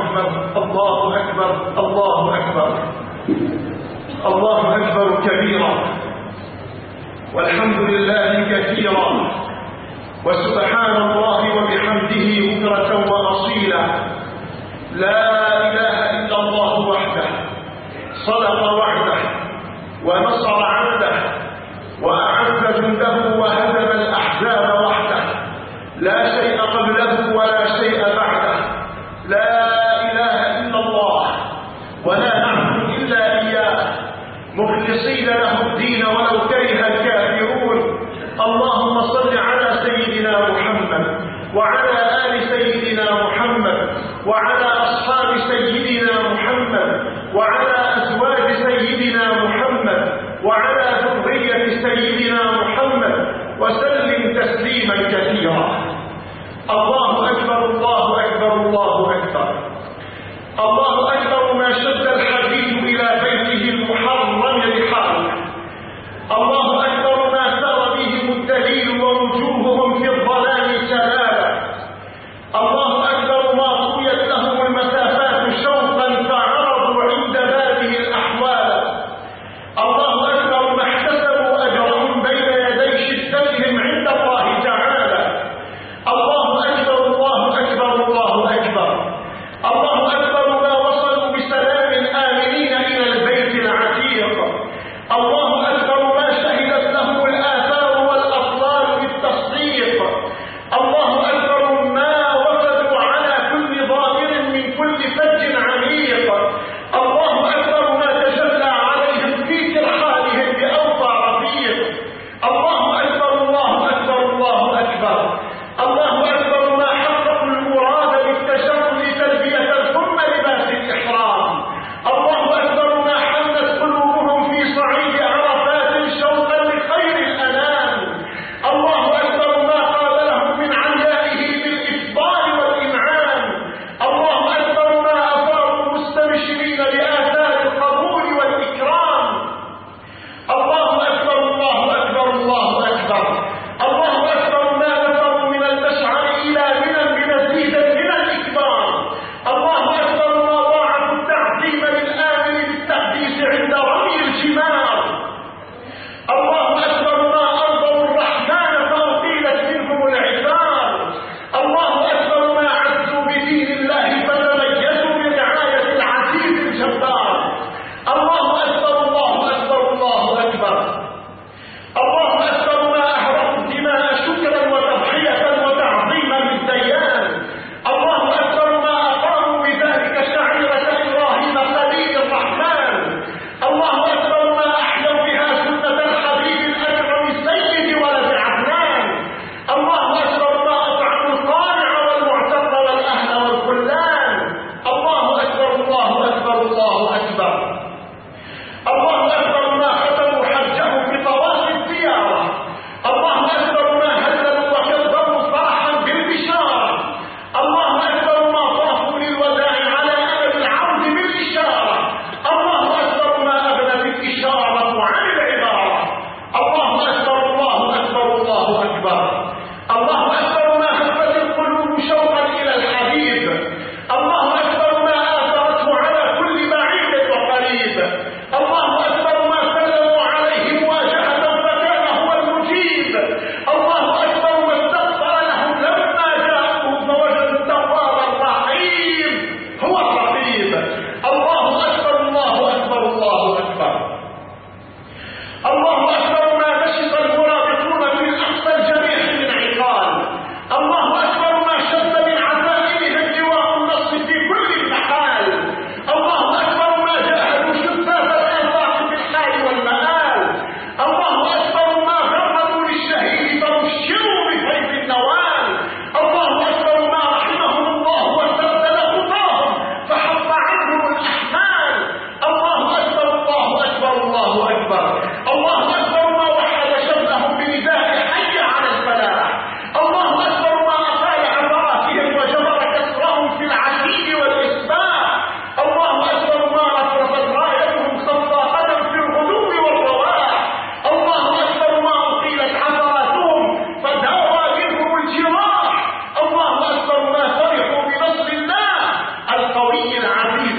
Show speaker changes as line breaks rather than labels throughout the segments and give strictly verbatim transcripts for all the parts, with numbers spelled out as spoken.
أكبر الله أكبر الله أكبر الله أكبر كبيرا والحمد لله كثيرا وسبحان الله وبحمده بكرة وأصيلا لا إله إلا الله وحده صدق وعده ونصر عبده وأعز جنده وهزم الأحزاب وحده لا شيء قبله ولا شيء بعده لا إله إلا الله ولا نعبد إلا إياه مخلصين له الدين ولو كره الكافرون اللهم صل على سيدنا محمد وعلى آل سيدنا محمد وعلى أصحاب سيدنا محمد وعلى أزواج سيدنا محمد وعلى ذرية سيدنا محمد وسلم تسليما كثيرا الله أكبر الله أكبر الله أكبر الله أكبر ما شد الحديد إلى بيته المحرم بحرب الله أكبر ما سر بهم الدليل ووجوههم في الظلام سلالا الله أكبر ما طويت لهم المسافات شوقا فعرضوا عند هذه الأحوال الله أكبر ما احتسبوا أجرهم بين يدي شدتهم عند الله تعالى الله أكبر الله أكبر الله أكبر الله أكبر ما وصلوا بسلام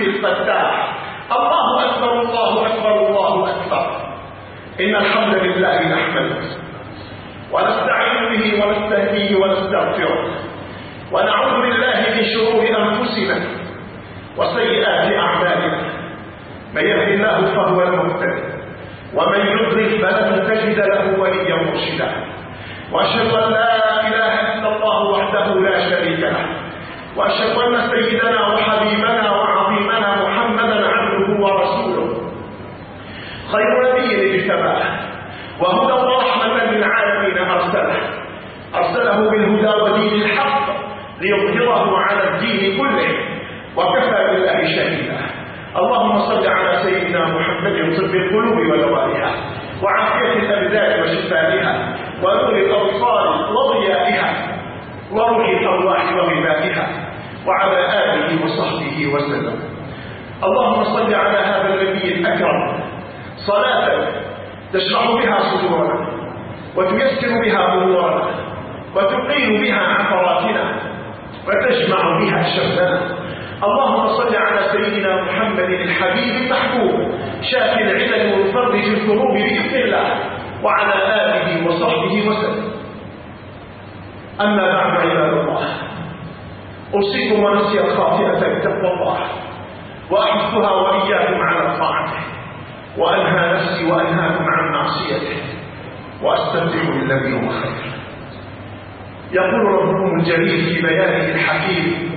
العزيز الفتاح. الله أكبر الله أكبر الله أكبر. إن الحمد لله نحمده ونستعين به ونستهديه ونستغفره ونعوذ بالله من شرور أنفسنا وسيئات أعمالنا. من يهد الله فهو المهتدي ومن يضلل فلن تجد له وليا مرشدا. وأشهد أن لا إله إلا الله وحده لا شريك له وأشهد أن سيدنا وحبيبنا وعظيمنا محمدا عبده ورسوله خير نبي اجتباه وهدى ورحمة للعالمين أرسله أرسله بالهدى ودين الحق ليظهره على الدين كله وكفى بالله شهيدا. اللهم صل على سيدنا محمد طب القلوب ودوائها وعافية الأبدان وشفائها ونور الأبصار وضيائها وروح الأرواح وغذائها وعلى آله وصحبه وسلم. اللهم صل على هذا النبي الأكرم صلاة تشرح بها صدورنا وتيسر بها أمورنا وتقيل بها عثراتنا وتجمع بها شملنا. اللهم صل على سيدنا محمد الحبيب المحبوب شافي العلل ومفرج الكروب بإذن الله وعلى آله وصحبه وسلم. أما بعد عباد الله، أوصيكم ونفسي الخاطئة بتقوى الله وأحثها وإياكم على طاعته وأنهى نفسي وأنهاكم عن معصيته وأستمتع بالذي هو خير. يقول ربكم الجليل في بيانه الحكيم: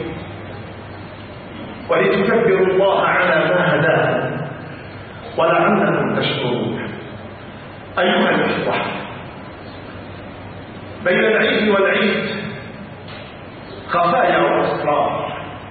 ولتكبروا الله على ما هداكم ولعلكم تشكرون. أيها الإخوة، بين العيد والعيد خفايا وأسرار،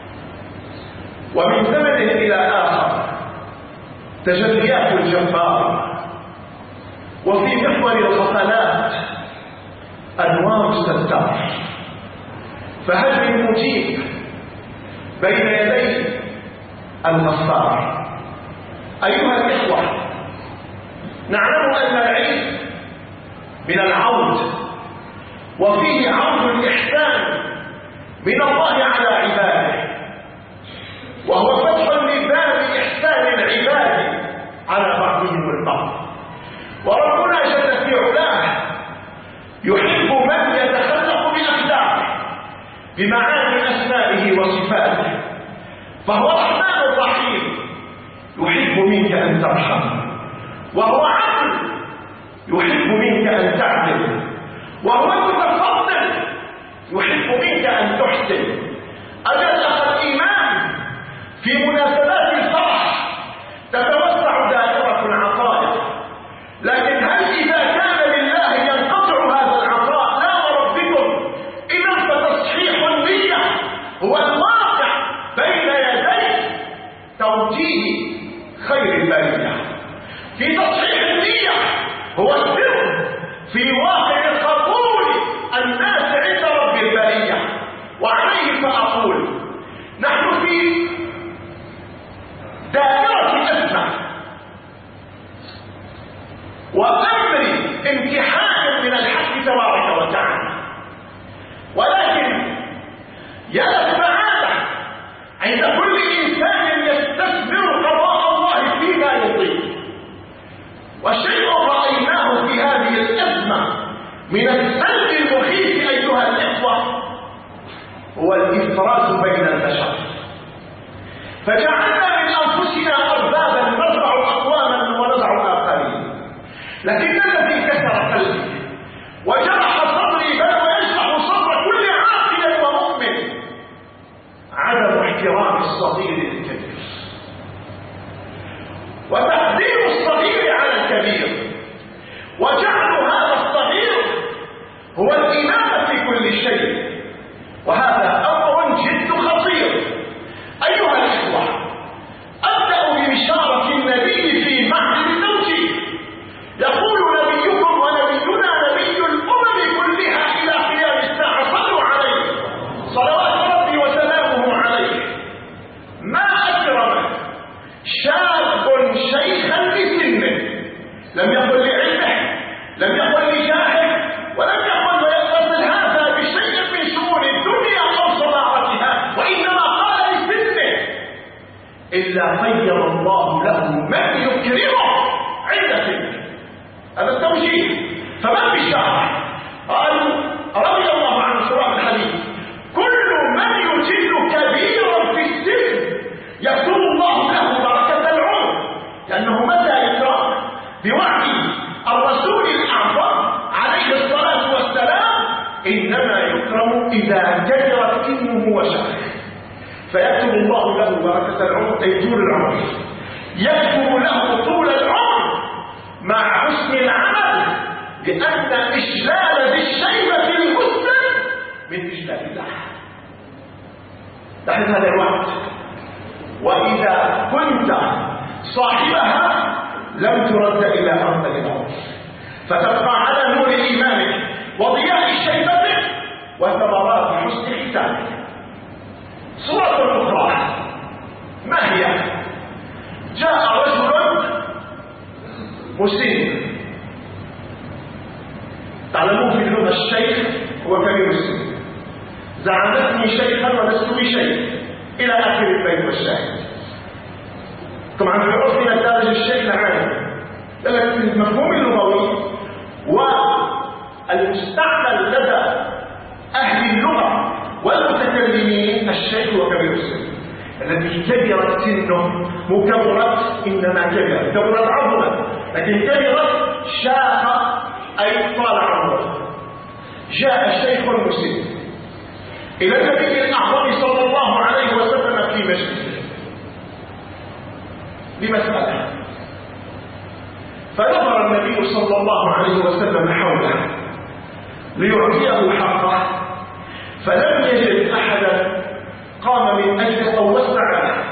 ومن زمن إلى آخر تجليات الجبار، وفي محور الغفلات أنوار الستار. فهل من مجيب بين يدي الغفار؟ أيها الإخوة، نعلم أن العيد من العود، وفيه عود الإحسان من الله على عباده، وهو فتح لباب إحسان العباد على بعضهم البعض. وربنا جل في علاه يحب من يتخلق بأخلاقه بمعاني أسمائه وصفاته، فهو الرحمن الرحيم يحب منك أن ترحم، وهو عدل يحب منك أن تعدل، وهو المتفضل يحب منك أن تحسن. أجل الإيمان في مناسبات الفرح تتوسع دائرة العطايا، لكن هل إذا كان لله ينقطع هذا العطاء؟ لا وربكم، إذا فتصحيح النية هو الواقع بين يدي توجيه خير البرية. في تصحيح النية هو السر في واقع قبول الناس عند رب البرية. وعليه فأقول: نحن في دائرة أزمة وأمر امتحان من الحق تبارك وتعالى، ولكن يا السعادة عند كل إنسان يستثمر قضاء الله فيما يطيق. والشيء رأيناه في هذه الأزمة من السلب المخيف أيها الإخوة هو الإفراز بين البشر، فجعلنا من أنفسنا أربابا نرفع أقواما ونضع آخرين. لكن الذي كسر قلبي وجرح صدري بل ويجرح صدر كل عاقل ومؤمن عدم احترام الصغير للكبير وتقديم الصغير على الكبير، وجعل هذا الصغير هو الإمام في كل شيء، وهذا أمر جد خطير. أيها الإخوة، أبدأ ببشارة النبي في معهد التوجيه. يقول نبيكم ونبينا نبي الأمم كلها إلى قيام الساعة: صلوا عليه صلوات ربي وسلامه عليه. ما أكرم شاب شيخا بسنه، لم يقل لعلمه، إلا خير الله له من يكرمه عند سنه. هذا التوجيه. فمن بالشرع قالوا رضي الله عنه شراح الحديث: كل من يجل كبيرا في السن يكتب الله له بركة العمر، لأنه متى يكرم بوعد الرسول الأعظم عليه الصلاة والسلام إنما يكرم إذا كبرت سنه وشاخ، فيكتب الله له بركة العمر أي طول العمر، يكتب له طول العمر مع حسن العمل، لأن إشلال ذي الشيبة المسلم من إشلال الله. نحن هذا الوقت، وإذا كنت صاحبها لم ترد إلى أرض الأرض، فتبقى على نور إيمانك وضياء شيبتك وثمرات حسن ختامك. صورة أخرى ما هي؟ جاء رجل مسن، تعلمون في اللغة الشيخ هو كبير السن، زعمتني شيخا ولست بشيخ إلى آخر البيت والشاهد. طبعا في عرفنا الدارج الشيخ العام، لكن المفهوم اللغوي والمستعمل لدى أهل اللغة والمتكلمين الشيخ وكبير السن، الذي كبرت سنه مكبرت، إنما كبرت كبرت عظمة، لكن كبرت شاخ أي طال عمره. جاء الشيخ المسن إلى النبي الأعظم صلى الله عليه وسلم في مجلسه بمسألة، فنظر النبي صلى الله عليه وسلم حوله ليعطيه حقه، فلم يجد أحدا قام من أجله أو وسع له،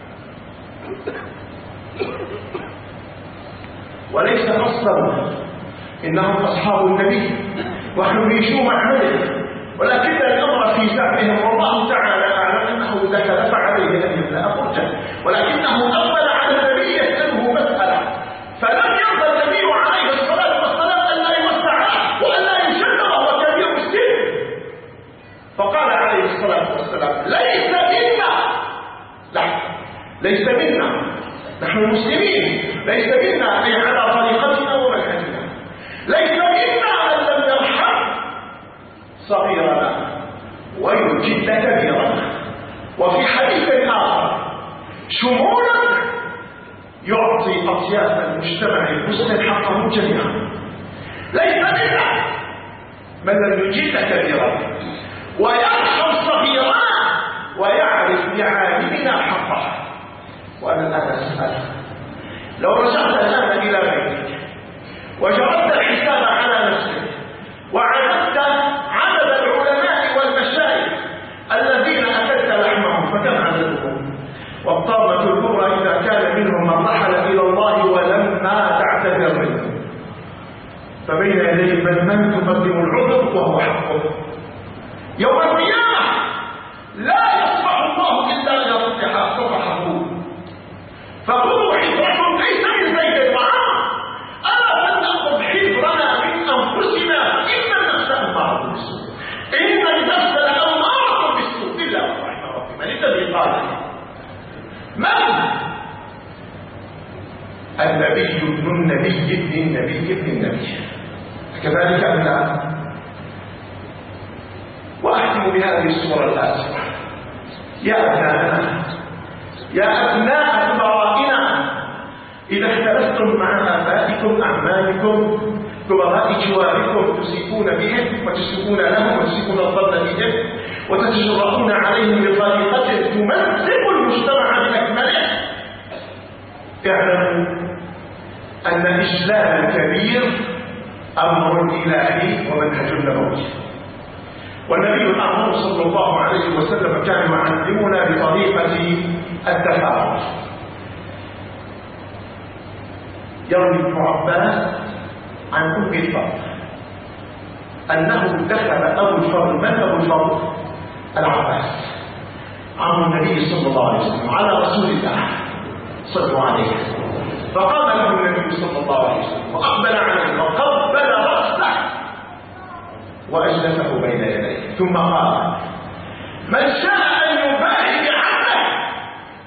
وليس قصدا، إنهم أصحاب النبي وحريشوا معمله، ولكن الأمر في زعمهم والله تعالى أعلم أنه تكلف عليه أن يملأ فرجه، ولكنه أقبل على النبي يسأله مسألة، فلم يرضى النبي عليه الصلاة والسلام أن لا يوسع له وأن لا يشد وهو كبير السن، فقال عليه الصلاة والسلام: ليس منا، لا ليس منا، نحن المسلمين ليس منا أي على طريقتنا ومنهجنا، ليس منا من لم يرحم صغيرنا ويجد كبيرنا. وفي حديث آخر شمولا يعطي أطياف المجتمع المسلم حقه جميعا. ليس منا من لم يجد كبيرا ويرحم صغيرا ويعرف لعالمنا حقه. وأنا الآن أسأل، لو رجعت الآن إلى بيتك وجربت الحساب على نفسك وعددت عدد العلماء والمشايخ الذين أكلت لحمهم فكم عددهم؟ والطامة الكبرى إذا كان منهم من رحل إلى الله ولما تعتذر منه، فبين يديه من من تقدم العذر وهو حقه. يوم القيامة لا يصبح الله إلا يصبح صبحه، فخذوا حذركم ليس من زيد وعمر، ألا فلنأخذ حذرنا من أنفسنا، إن النفس أمارة بالسوء، إن النفس لأمارة بالسوء إلا من رحم ربي. من الذي قال؟ من؟ النبي ابن النبي ابن النبي ابن النبي، كذلك أم لا؟ وأختم بهذه السورة الآتية: يا أبناءنا، يا أبناء كبرائنا، إذا اختلفتم مع آبائكم أعمالكم كبراء جواركم تسيئون بهم وتسيئون لهم وتسيئون الظن بهم وتتجرؤون عليهم بطريقة تمزق المجتمع بأكمله، اعلموا أن إجلال الكبير أمر إلهي ومنهج نبوي. والنبي الأعظم صلى الله عليه وسلم كان يعلمنا بطريقة التفاعل. يروي ابن عباس عن أم الفضل أنه دخل أبو الفضل، من أبو الفضل؟ العباس عم النبي صلى الله عليه وسلم على رسول الله صلى الله عليه وسلم، فقام له النبي صلى الله عليه وسلم وأقبل عليه وقبل رأسه وأجلسه بين يديه، ثم قال: من شاء أن يباهي بعمله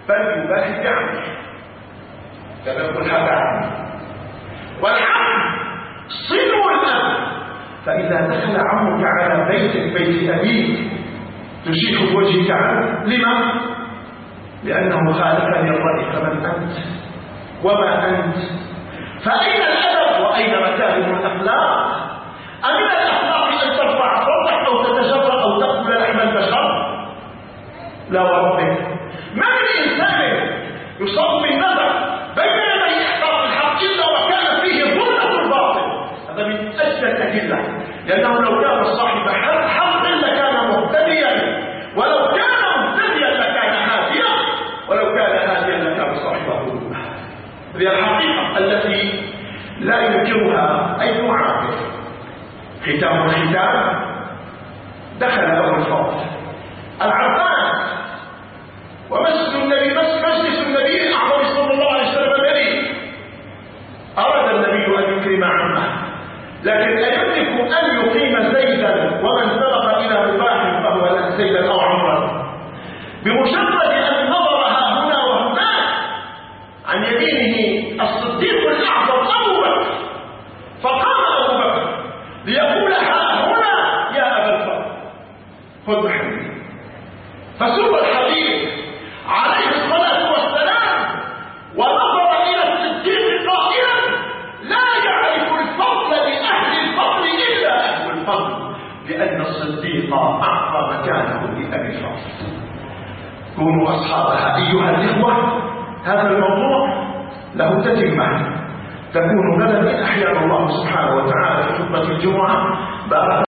فليباهي بعمه كما يقول هذا عمي. والعم صنو الأب، فإذا دخل عمك على بيتك بيت أبيك تشيح بوجهك عنه. لما؟ لأنه خالقني الرأي فمن أنت وما أنت. فأين الأدب وأين مكارم الأخلاق؟ أمن الأخلاق أن ترفع صوتك أو تتجرأ أو تأكل لحم البشر؟ لا وربك، ما من إنسان يصاب بالنظر بين يدي إحقاق الحق إلا وكان فيه ظلمة الباطل. هذا من أجل الأدلة، لأنه لو كان صاحب حق لكان مهتديا، ولو كان مهتديا لكان هاديا، ولو كان هاديا لكان صاحبه ظلمة. هذه الحقيقة التي لا ينكرها أي عاقل. ختام الختام، دخل أبو الفضل العباس ومسجد النبي مجلس النبي الأعظم صلى الله عليه وسلم بريء. أراد النبي أن يكرم عمه، لكن أيملك أن يقيم زيدا ومن سبق إلى مباح فهو زيدا أو عمرا؟ بمجرد أن نظرها هنا وهناك عن يمينه الصديق الأعظم أبو بكر، فقام أبو بكر ليقول ها هنا يا أبا الفضل خذ محمد. فسوى الحبيب عليه الصلاة والسلام ونظر إلى الصديق قائلا لا يعرف الفضل لأهل الفضل إلا أهل الفضل، لأن الصديق أعطى مكانه لأبي الفضل. كونوا أصحابها أيها الإخوة. هذا الموضوع له تتمة تكون غدا إن أحيانا الله سبحانه وتعالى في خطبة الجمعة. بارك